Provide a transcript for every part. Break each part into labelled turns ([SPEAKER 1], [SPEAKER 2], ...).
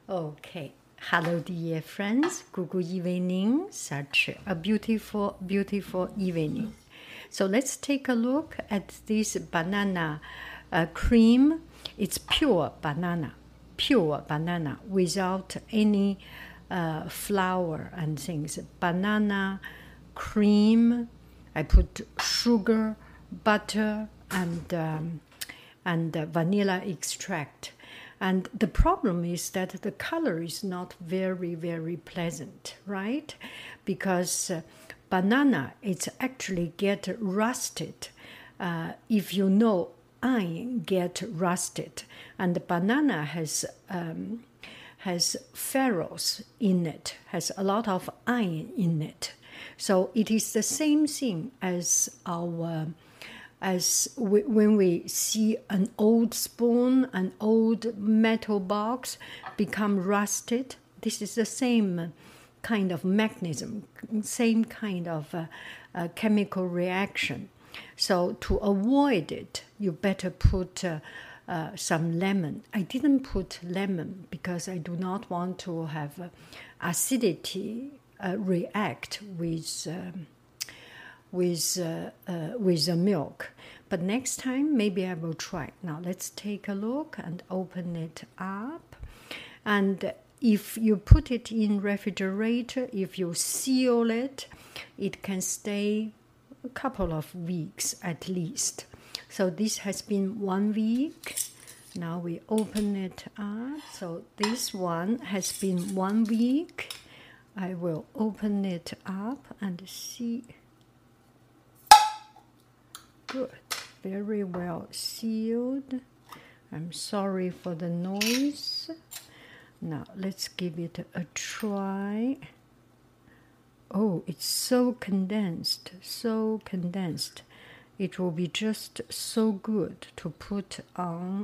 [SPEAKER 1] Okay. Hello, dear friends. Good evening. Such a beautiful, beautiful evening. So let's take a look at this banana cream. It's pure banana without any flour and things. Banana cream. I put sugar, butter, and vanilla extract. And the problem is that the color is not very, very pleasant, right? Because banana, it's actually get rusted. If you know, iron get rusted. And the banana has ferrous in it, has a lot of iron in it. So it is the same thing as when we see an old spoon, an old metal box become rusted. This is the same kind of mechanism, same kind of chemical reaction. So to avoid it, you better put some lemon. I didn't put lemon because I do not want to have acidity react with the milk. But next time, maybe I will try. Now let's take a look and open it up. And if you put it in refrigerator, if you seal it, it can stay a couple of weeks at least. So this has been 1 week. Now we open it up. So this one has been 1 week. I will open it up and see. Good, very well sealed. I'm sorry for the noise. Now let's give it a try. Oh, it's so condensed, so condensed. It will be just so good to put on.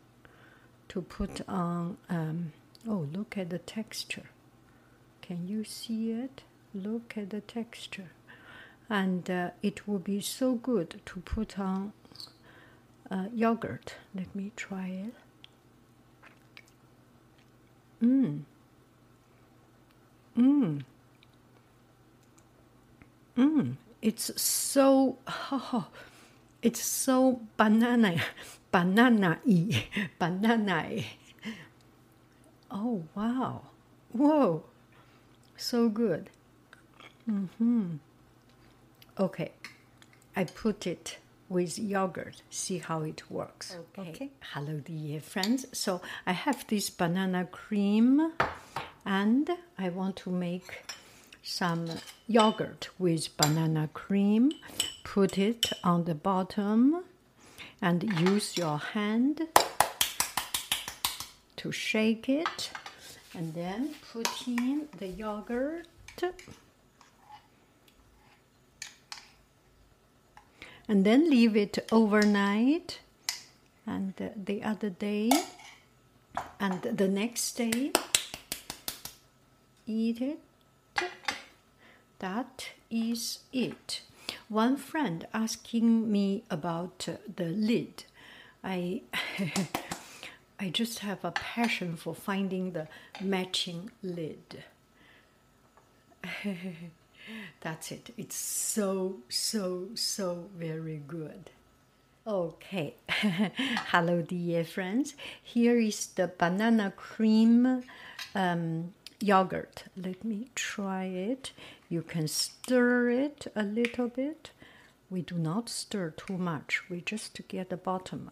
[SPEAKER 1] Oh, look at the texture. Can you see it? Look at the texture. And it will be so good to put on yogurt. Let me try it. It's so, it's so banana-y. Oh, wow. Whoa. So good. Okay, I put it with yogurt, see how it works. Okay. Hello, dear friends. So I have this banana cream, and I want to make some yogurt with banana cream. Put it on the bottom and use your hand to shake it, and then put in the yogurt. And then leave it overnight, and the other day, and the next day, eat it. That is it. One friend asking me about the lid. I just have a passion for finding the matching lid. That's it. It's so, so, so very good. Okay. Hello, dear friends. Here is the banana cream yogurt. Let me try it. You can stir it a little bit. We do not stir too much. We just get the bottom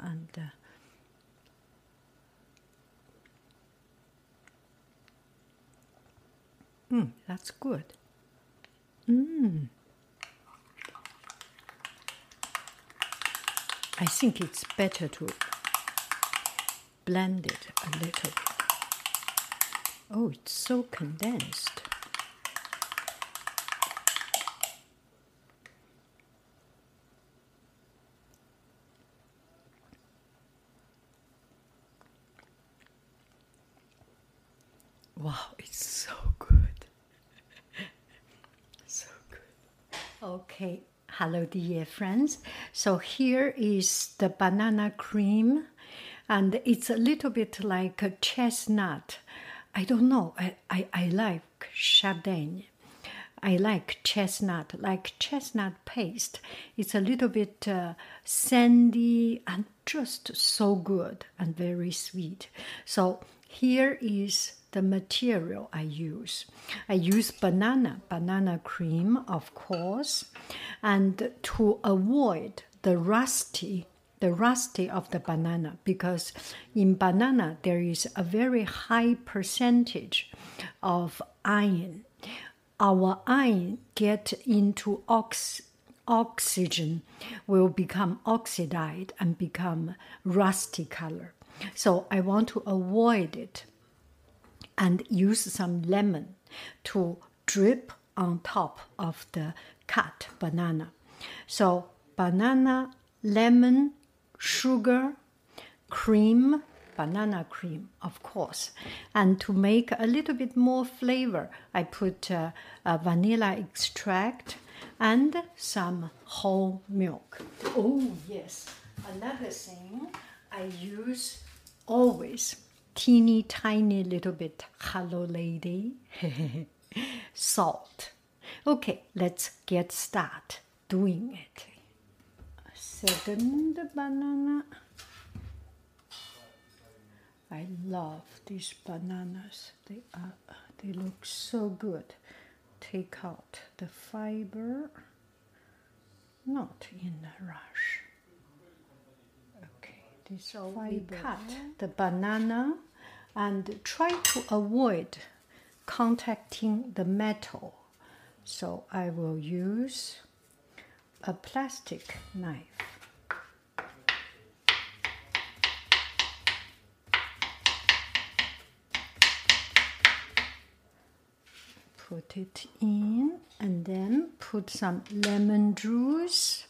[SPEAKER 1] and that's good. I think it's better to blend it a little bit. Oh, it's so condensed. Wow, it's so good. So good. Okay, hello, dear friends. So here is the banana cream, and it's a little bit like a chestnut I don't know. I like Chardonnay. I like chestnut paste. It's a little bit sandy and just so good and very sweet. So here is the material I use. I use banana cream, of course, and to avoid the rusty of the banana, because in banana there is a very high percentage of iron. Our iron get into oxygen, will become oxidized and become rusty color. So I want to avoid it and use some lemon to drip on top of the cut banana. So banana, lemon, sugar, cream, banana cream, of course. And to make a little bit more flavor, I put vanilla extract and some whole milk. Oh, yes. Another thing, I use always teeny tiny little bit, hello lady, salt. Okay, let's get started doing it. Second banana. I love these bananas. They look so good. Take out the fiber. Not in a rush. Okay, this so we cut the banana and try to avoid contacting the metal. So I will use a plastic knife. Put it in and then put some lemon juice.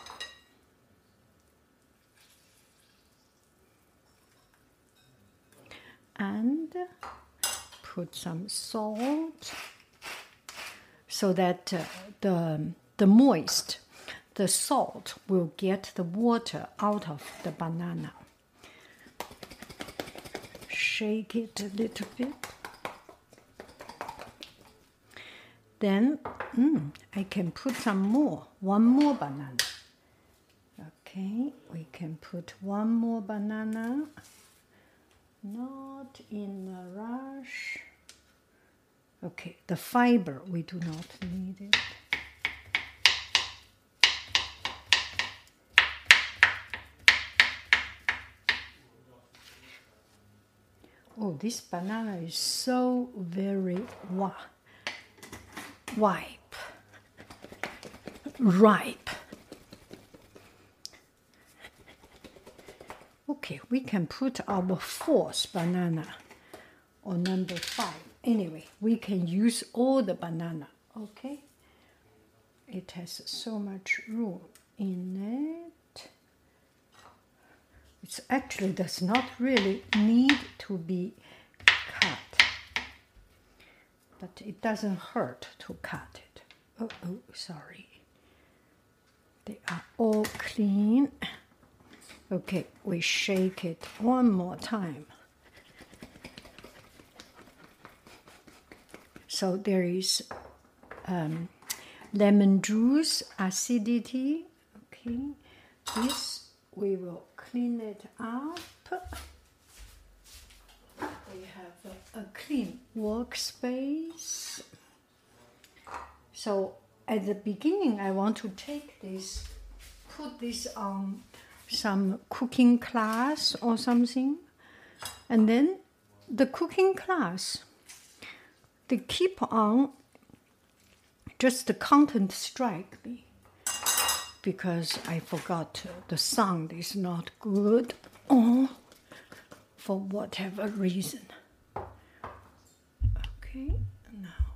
[SPEAKER 1] And put some salt so that the salt will get the water out of the banana. Shake it a little bit. Then I can put one more banana. Okay, we can put one more banana. Not in a rush. Okay, the fiber, we do not need it. Oh, this banana is so very ripe. Okay, we can put our fourth banana or number 5. Anyway, we can use all the banana, okay? It has so much room in it. It actually does not really need to be cut, but it doesn't hurt to cut it. Oh, sorry. They are all clean. Okay, we shake it one more time. So there is lemon juice, acidity. Okay, this we will clean it up. We have a clean workspace. So at the beginning, I want to take this, put this on some cooking class or something, and then the cooking class, they keep on, just the content strike me because I forgot the sound is not good or for whatever reason. Okay, now,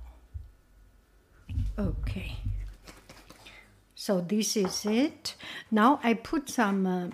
[SPEAKER 1] okay. So this is it. Now I put some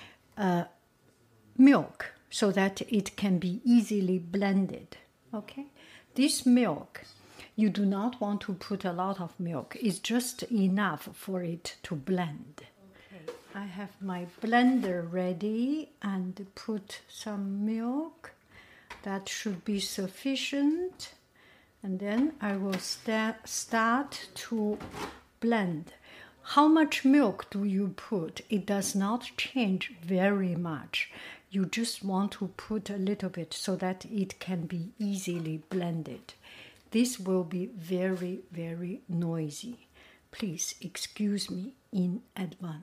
[SPEAKER 1] milk so that it can be easily blended. Okay, this milk, you do not want to put a lot of milk. It's just enough for it to blend. Okay, I have my blender ready and put some milk that should be sufficient. And then I will start to blend. How much milk do you put? It does not change very much. You just want to put a little bit so that it can be easily blended. This will be very, very noisy. Please excuse me in advance.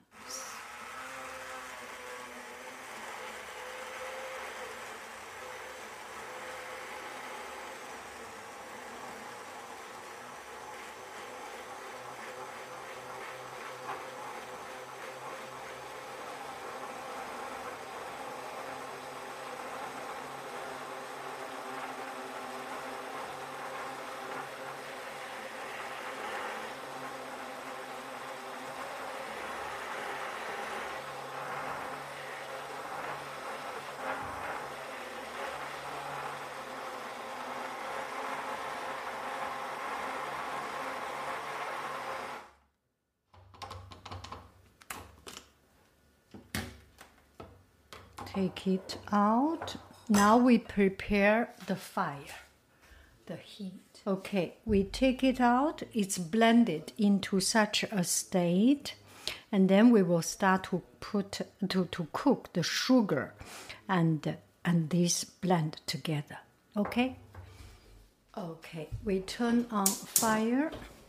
[SPEAKER 1] Take it out. Now we prepare the fire, the heat. Okay, we take it out. It's blended into such a state, and then we will start to cook the sugar and this blend together. Okay. Okay, we turn on fire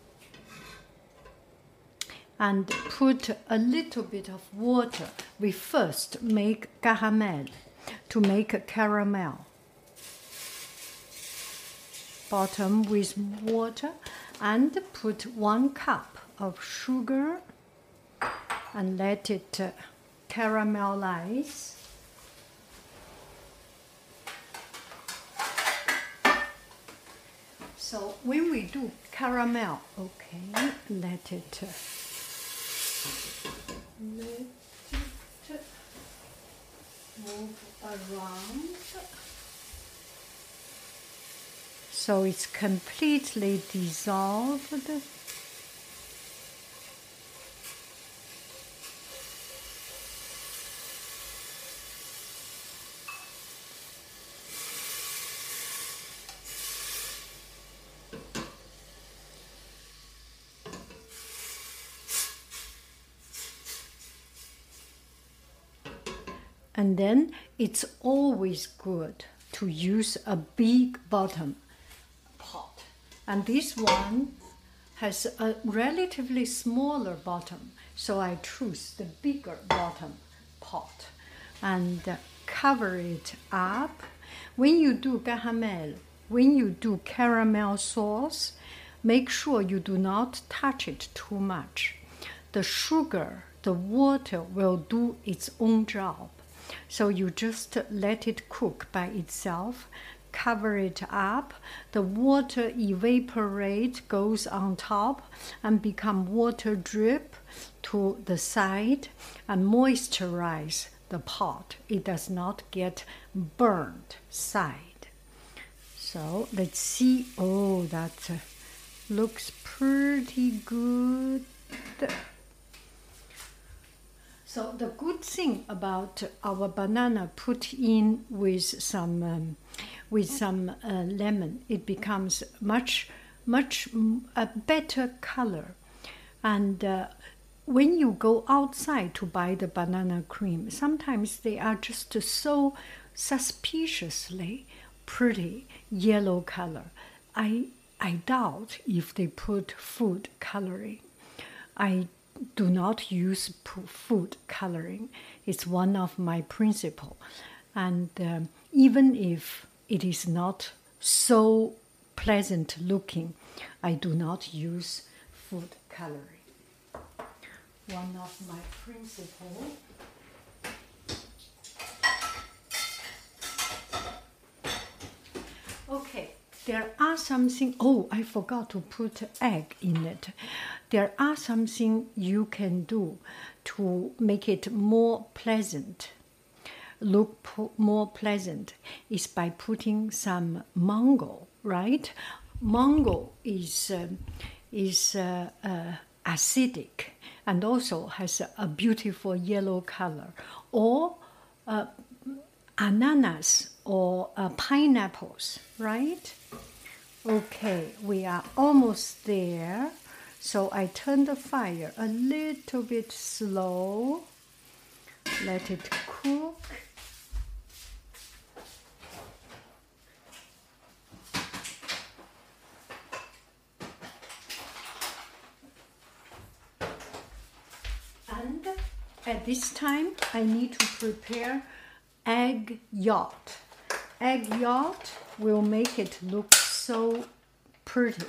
[SPEAKER 1] and put a little bit of water. We first make caramel to make a caramel. Bottom with water and put 1 cup of sugar and let it caramelize. So when we do caramel, okay, let it move around so it's completely dissolved. And then it's always good to use a big bottom pot. And this one has a relatively smaller bottom, so I choose the bigger bottom pot and cover it up. When you do caramel, when you do caramel sauce, make sure you do not touch it too much. The sugar, the water will do its own job. So you just let it cook by itself, cover it up, the water evaporate, goes on top and become water drip to the side and moisturize the pot. It does not get burned side. So let's see. Oh, that looks pretty good. So the good thing about our banana put in with some lemon, it becomes much a better color. And when you go outside to buy the banana cream, sometimes they are just so suspiciously pretty yellow color. I doubt if they put food coloring. I do not use food coloring. It's one of my principles. And even if it is not so pleasant looking, I do not use food coloring. One of my principles. Okay, there are something. Oh, I forgot to put egg in it. There are something you can do to make it more pleasant, look more pleasant, is by putting some mango, right? Mango is acidic and also has a beautiful yellow color. Or ananas or pineapples, right? Okay, we are almost there. So I turn the fire a little bit slow. Let it cook. And at this time, I need to prepare egg yolk. Egg yolk will make it look so pretty.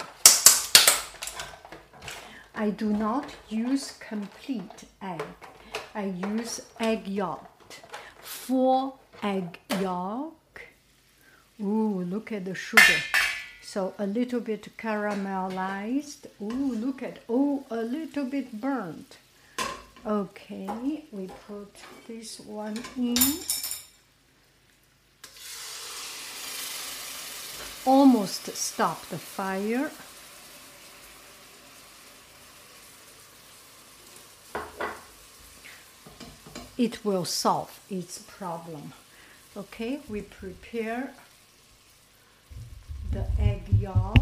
[SPEAKER 1] I do not use complete egg. I use egg yolk. 4 egg yolk. Ooh, look at the sugar. So a little bit caramelized. Ooh, look at, oh, a little bit burnt. Okay, we put this one in. Almost stop the fire. It will solve its problem. Okay, we prepare the egg yolk.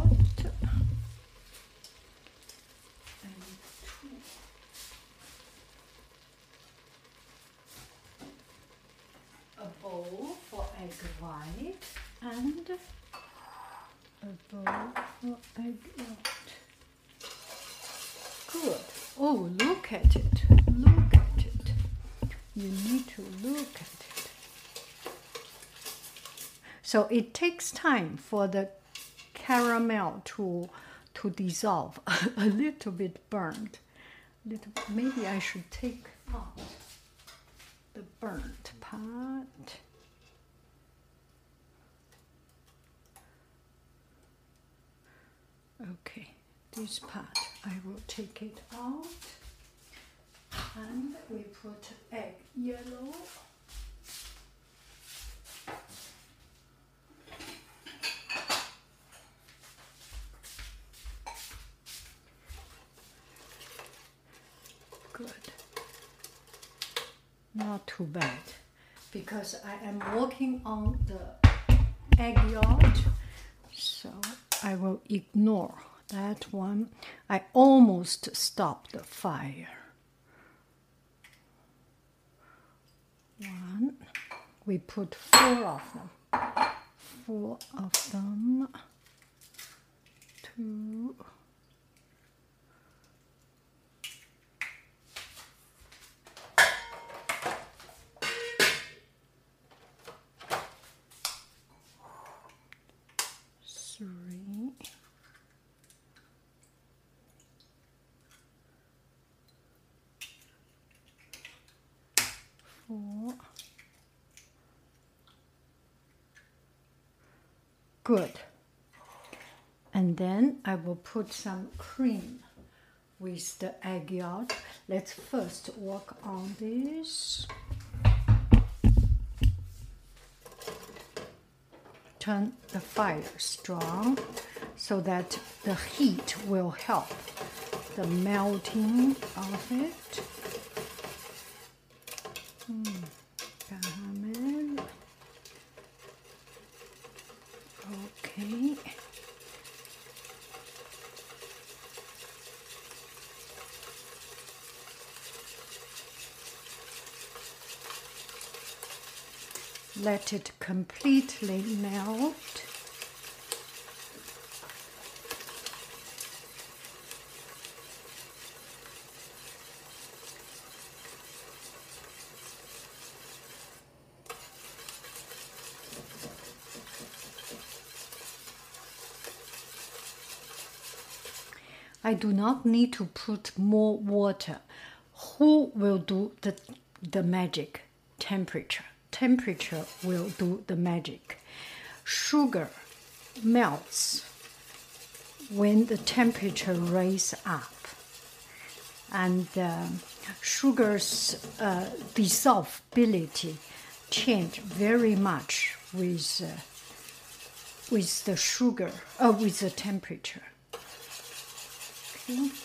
[SPEAKER 1] A bowl for egg white and a bowl for egg yolk. Good. Oh, look at it. Look at it. You need to look at it. So it takes time for the caramel to dissolve. A little bit burnt. Maybe I should take out the burnt part. Okay, this part I will take it out. And we put egg yellow. Good. Not too bad, because I am working on the egg yolk, so I will ignore that one. I almost stopped the fire. 1. We put 4 of them. 4 of them. 2. 3. 4. Good. And then I will put some cream with the egg yolk. Let's first work on this. Turn the fire strong so that the heat will help the melting of it. Caramel. Okay. Let it completely melt. I do not need to put more water. Who will do the magic? Temperature. Temperature will do the magic. Sugar melts when the temperature raises up, and sugar's dissolvability change very much with the sugar, with the temperature. Okay.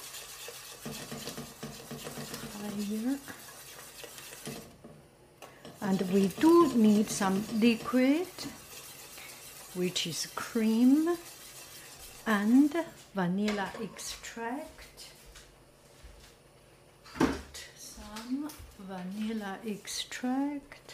[SPEAKER 1] Higher. And we do need some liquid. which is cream and vanilla extract. Put some vanilla extract.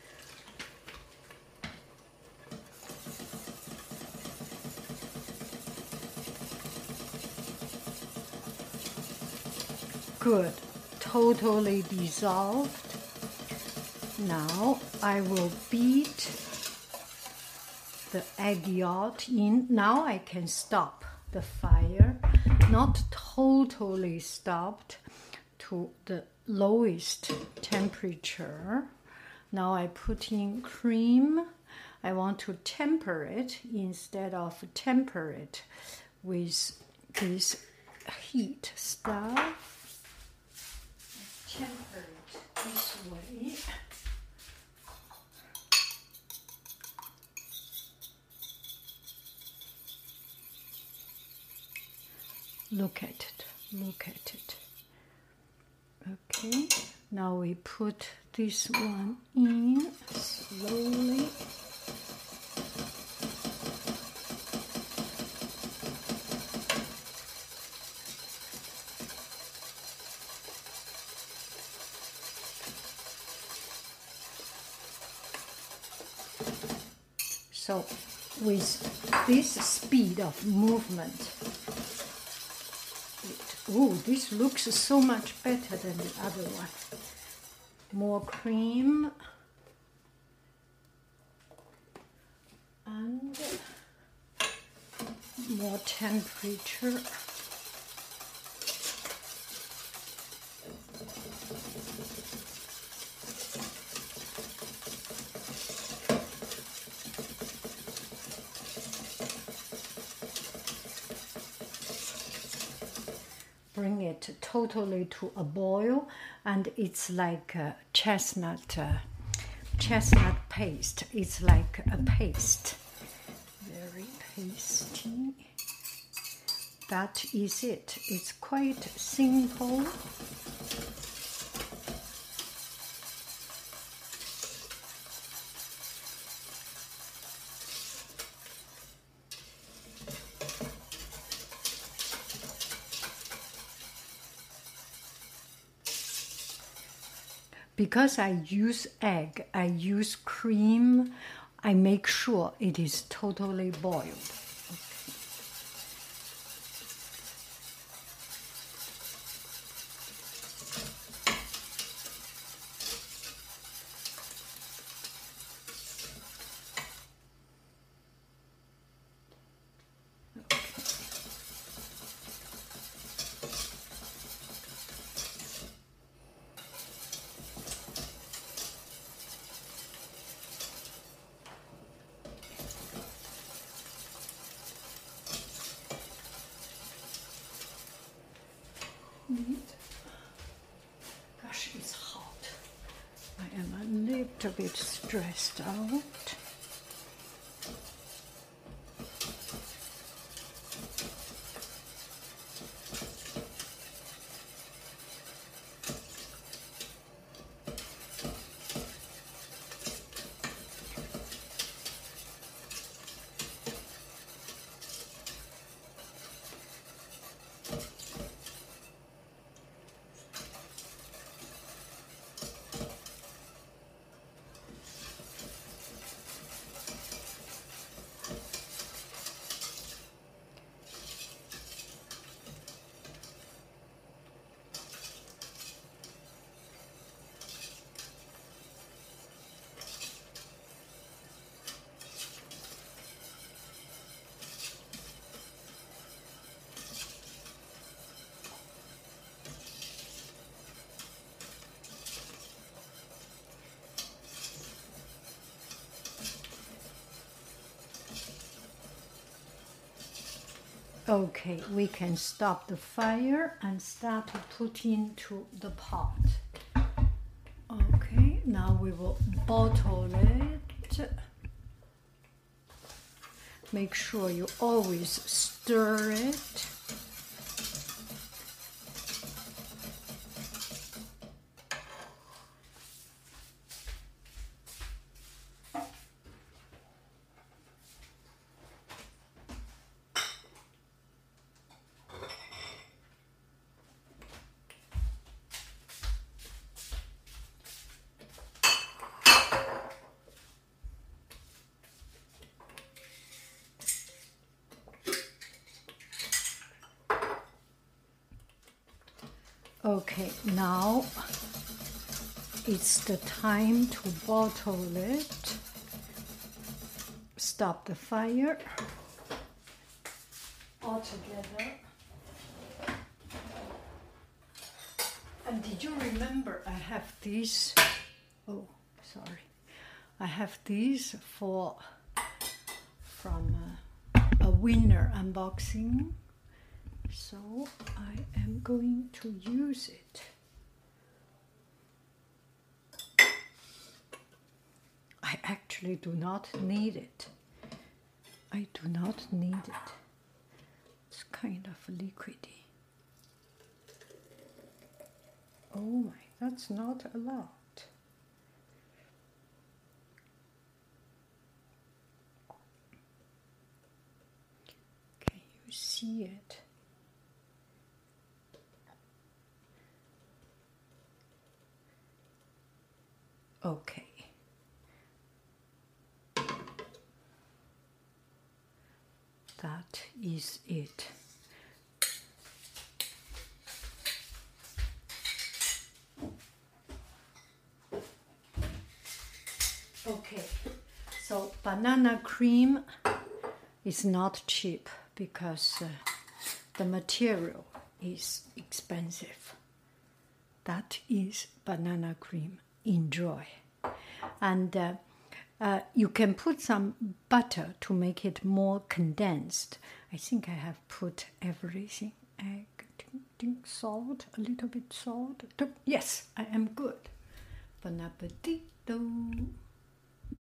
[SPEAKER 1] Good, totally dissolved. Now I will beat the egg yolk in. Now I can stop the fire, not totally stopped, to the lowest temperature. Now I put in cream. I want to temper it instead of temper it with this heat stuff. Temper it this way. Look at it, look at it. Okay, now we put this one in slowly. So with this speed of movement, oh, this looks so much better than the other one. More cream and more temperature. Bring it totally to a boil, and it's like a chestnut paste. It's like a paste, very pasty. That is it. It's quite simple. Because I use egg, I use cream, I make sure it is totally boiled. Gosh, it's hot. I am a little bit stressed out. Okay, we can stop the fire and start to put into the pot. Okay, now we will bottle it. Make sure you always stir it. Okay, now it's the time to bottle it. Stop the fire altogether. And did you remember I have these? Oh, sorry. I have these from a winner unboxing. So I am going to use it. I actually do not need it. I do not need it. It's kind of liquidy. Oh my, that's not a lot. Can you see it? Okay. That is it. Okay, so banana cream is not cheap because the material is expensive. That is banana cream. Enjoy. And you can put some butter to make it more condensed. I think I have put everything. Egg, salt, a little bit salt. Yes, I am good. Bon appetito.